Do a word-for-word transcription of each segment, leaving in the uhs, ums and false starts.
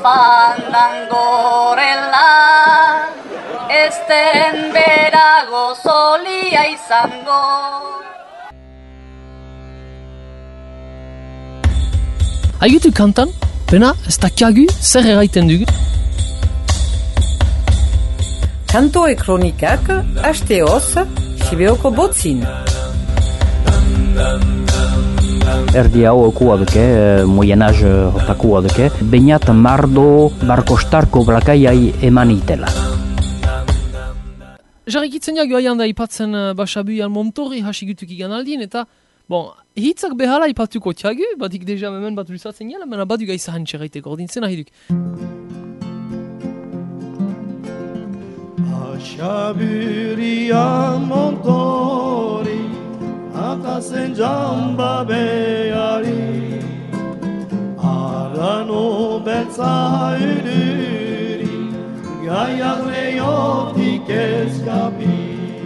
fandangorela, ezten berago zolia izango. Haigutu kantan, bena ez dakiagu zer erraiten dugu. Kantoe kronikak, hasteoz, Sibeoko botzin. Erdi hau okua duke, moyenaz hotakua duke, bainat mardo barkostarko blakaiai eman itela. Jarrikitzen jagu aian da ipatzen Basabuian Montori hasigutuk igan aldin, eta bon, hitzak behala ipatuko tiagu, batik deja hemen bat lusatzen gela, mena badu gaiza hantxerraiteko ordintzen ahiduk. Basabuian Montori Akazen jamba behari Arano betza ürüri Gaiak leiotik eskapi.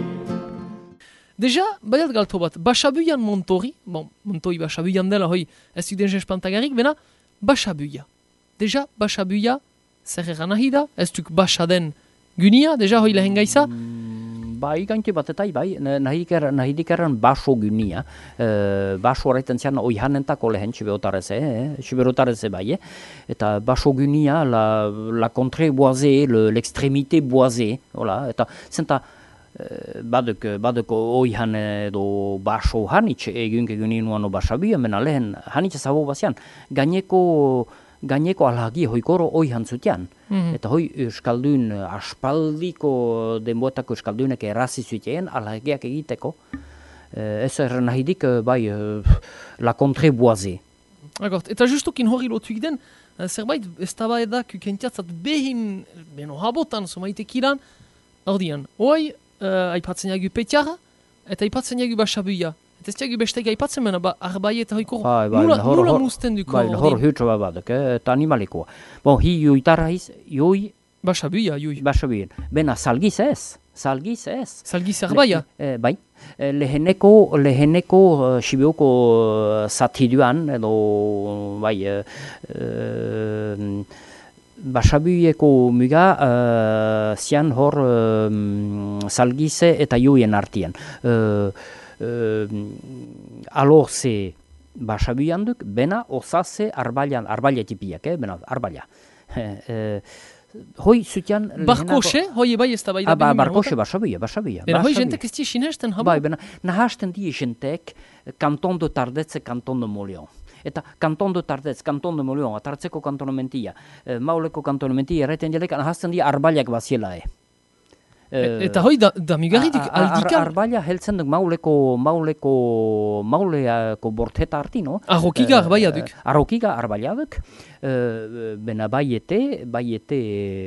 Deja, baiat galto bat, Basabuian Montori, bon, Montori Basabuian dela, hoi, ez duk den espantagarik, bena, Basabuia. Deja, Basabuia, zer egan nahi da, ez duk Basaden gunia, deja, hoi lehen gaiza, Bai, gainti bat eta bai, nahidik erran baso gynia. E, baso horretan zian oihanentako lehen siberotareze, eh? siberotareze bai. Eh? Eta baso gynia, la, la contre boisée, l'extrémité boisée. Voilà. Eta zenta e, baduk, baduk oihan edo baso hanitz egunke gynin nuano Basabuia, mena lehen hanitz zabo bazian. Gaineko Gaineko alhagi hoikoro oihan zutian. Mm-hmm. Eta hoi euskaldun aspaldiko denboetako euskaldunek errazi zutien alhagiak egiteko. Ez erren nahidik bai la contre boisée. Agort, eta justukin hori lotuik den, zerbait ez taba edak ukentiatzat behin, beno habotan, somaitek iran, ordian, hoi uh, aipatzen jagu Petiara, eta aipatzen jagu Basabuia. Eta ez jagu besteik aipatzen mena, ba, arbai eta hoiko, bai, bai, nula, nula musten duko. Bai, hor hütro babadok, eta animalikoa. Bon, hi juitarra iz, joi... Basabuia, joi. Basabuia. Bena, salgiz ez, salgiz ez. Salgiz arbaia? Le, eh, bai. Leheneko, leheneko uh, Sibeoko uh, zatiduan, edo, bai, uh, uh, Basabuieko muga uh, zian hor uh, salgize eta joien artian. Uh, Uh, alor ze Basabuian duk, bena osaze arbailan, arbaila tipiak, eh? Bena arbaila. uh, hoi zutian... Barkose, hoi bai ez da bai da ba, Barkose, Basabuia, Basabuia. Bena hoi jentek ez di sinesten habo? Bai, bena nahasten di jentek kanton do Tardetze, kanton do Molion. Eta kanton do Tardetz, kanton do Molion, atartzeko kantonamentia, uh, mauleko kantonamentia, erraiten jelek, nahasten di arbailak baziela, eh? E, eta hoi da, da migaritik aldikan? Ar, arbaila heltzen duk mauleko, mauleko, mauleako borteta arti, no? Arrokiga arbaila duk? Uh, arrokiga arbaila duk. Uh, bena baiete, baiete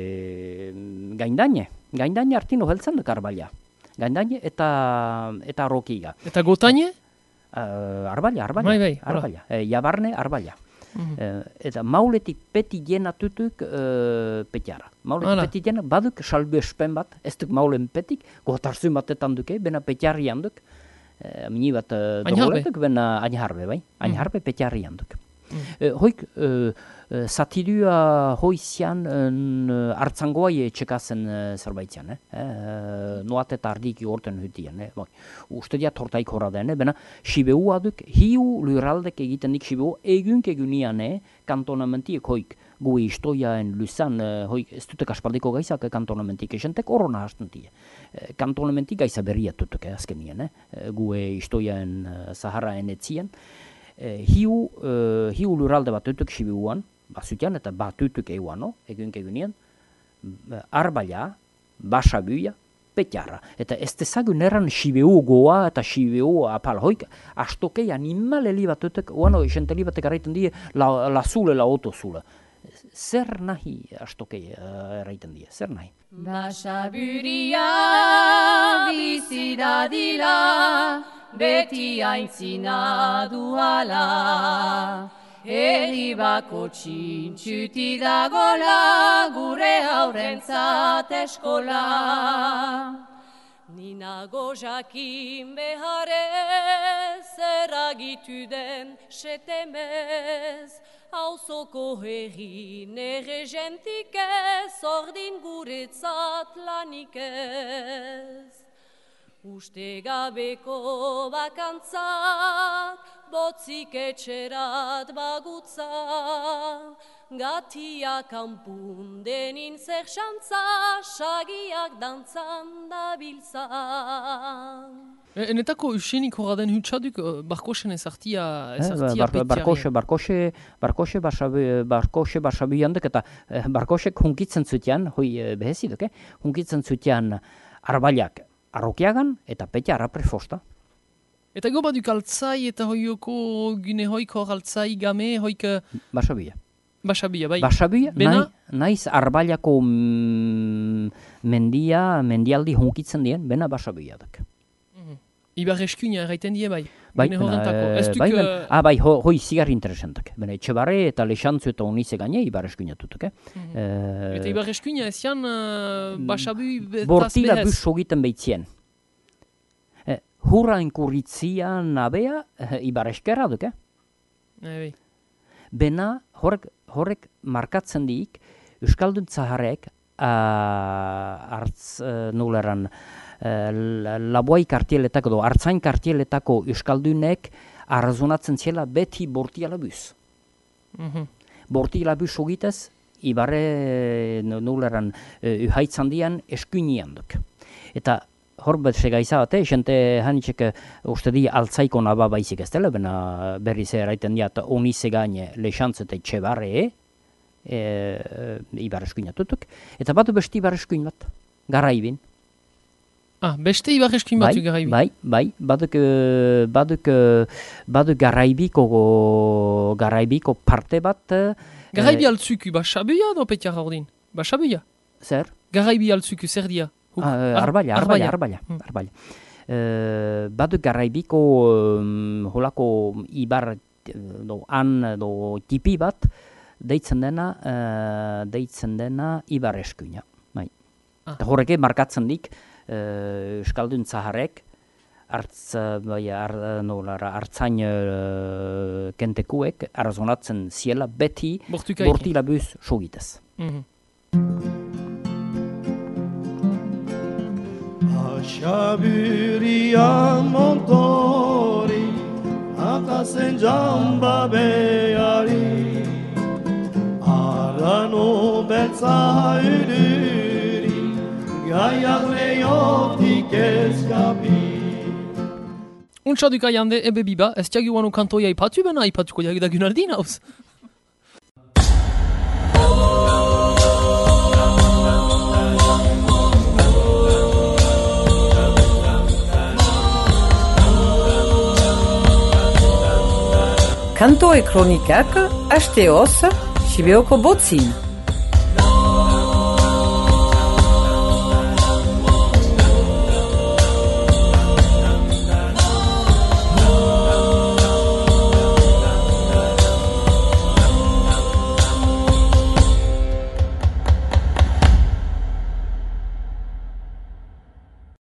gaindaine. Gaindaine artino heltzen duk arbaila. Gaindaine eta, eta arrokiga. Eta gotaine? Uh, arbaila, arbaila. Bai, bai, arbaila. E, jabarne, arbaila. Mm-hmm. Uh, eta mauletik peti jena tutuk uh, petiara. Mauletik Ala. Peti jena baduk salbu espen bat, ez duk maulen petik, gotarzun batetan duke, bena petiarrian duk. Uh, Mini bat uh, dogoletuk, bena añharbe, bai? Añharbe mm. petiarrian duk. Mm. Uh, hoik, uh, uh, satidua hoizian uh, hartzangoai txekazen uh, zerbaitzian, eh? Uh, noat eta ardik igorten hütien, eh? Bon. Uste diat hortaik horra den, eh? Bena Sibeua duk, hiu lurraldek egiten dik Sibeu, egunk egunian, eh? Kantonamentiek hoik, gue istoiaen luzan, uh, hoik, ez dutek aspaldiko gaizak kantonamentik esentek horona hasten die. Uh, kantonamentik gaiza berriat dutek eh, azkenien, eh? Uh, gue istoiaen uh, Saharaen etzien. Uh, hiu, uh, hiu lurralde bat dutek Sibeuan, bazutian eta bat dutek eguan, no? Egunk egunien, uh, arbaila, Basabuia, Petiara. Eta ez dezagun erran Sibeu goa eta Sibeu apal hoik, astokei animaleli bat dutek, oano, esenteli batek arraiten die, la, la zule, la oto zule. Zer nahi astokei uh, erraiten die, zer nahi? Basaburia bizi dadila, beti aintzina duala, herri bako txintxuti dagola, gure haurentzat eskola. Ninago jakin beharez, eragitu den setemez, Hauzoko herri nere gentik ez, ordin guretzat lanik ez. Uste gabeko bakantzak, botzik etxerat bagutza, gatia kanpun denin zer xantza, sagiak dantzan dabiltza. Enetako usenik horra den hutsaduk Barkosen ezartia petiarri. Barkose, Barkose Barsabi handek eta Barkosek hunkitzen zutean, hoi behezidok, hunkitzen zutean arbailak arrokiagan eta petiarra prefosta. Eta go baduk altzai eta hoioko gune hoik hor altzai game hoik... Basabia. Basabia, bai. Basabia, nahi, naiz arbailako mendia, mendialdi hunkitzen dien, bena Basabiadak. Ibar eskuina erraiten die bai. Bai, bai, uh... ah, bai, ho, hoi zigar interesantak. Bene, etxebarre eta lexantzu eta unize gaine Ibar eskuina tutuk, eh? Mm -hmm. uh... Eta Ibar eskuina ezian uh, Basabu betaz bortila bus sogiten behitzien. Eh, hurra inkurritzia nabea eh, Ibar eskerra duk, eh? Eh, Bena, horrek, horrek markatzen diik, Euskaldun zaharrek uh, hartz uh, nuleran laboai kartieletako, do, hartzain kartieletako euskaldunek arrazonatzen ziela beti bortiala buz. Mm -hmm. Bortiala buz ogitez, Ibarre nuleran uh, uhaitzan dian eskuinian duk. Eta hor bet segaiza bate, jente hanitxek uste di altzaiko naba baizik ez dela, bena berriz eraiten diat onize gaine lexantzete etxebarre, e, e, Ibar eskuina tutuk. Eta batu besti Ibar eskuin bat, Garaibin. Ah, beste Ibar eskuin batzuk Garaibi. Bai, bai, baduk, baduk, baduk Garaibiko, Garaibiko parte bat. Garaibi altzuku, Basabuia do petiarra ordin? Basabuia? Zer? Garaibi altzuku, zer dia? Uh, arbaila, arbaila, arbaila. Hmm. arbaila. Uh, baduk Garaibiko um, holako Ibar do, an do, tipi bat, deitzen dena, uh, deitzen dena Ibar eskuina. Bai. Ah. Horreke markatzen dik, Uh, Euskaldun zaharrek hartz, bai, ar, nolara, hartzain uh, kentekuek arrazonatzen ziela beti bortila buz sogitez. Mm-hmm. Asaburian montori akazen jamba beari arano beltza uduri gaiak leiotik eskapi. Untxaduk aiande ebe biba, ez tiagiuano kantoia ipatu bena ipatuko jagidagun aldin hauz. Kantoe kronikak, asteoz, Sibeoko botzin.